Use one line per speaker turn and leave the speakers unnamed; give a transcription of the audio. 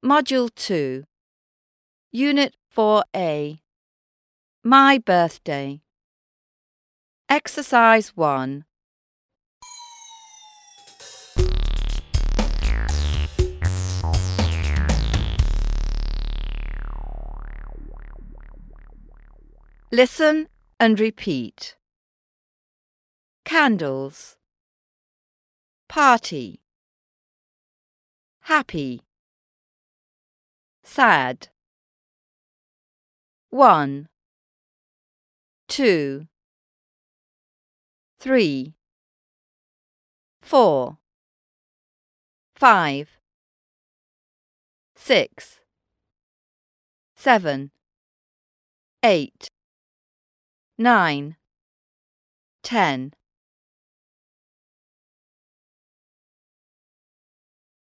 Module 2, Unit 4A, My Birthday. Exercise 1. Listen and repeat. Candles. Party. Happy. Sad. 1, 2, 3, 4, 5, 6, 7, 8, 9, 10.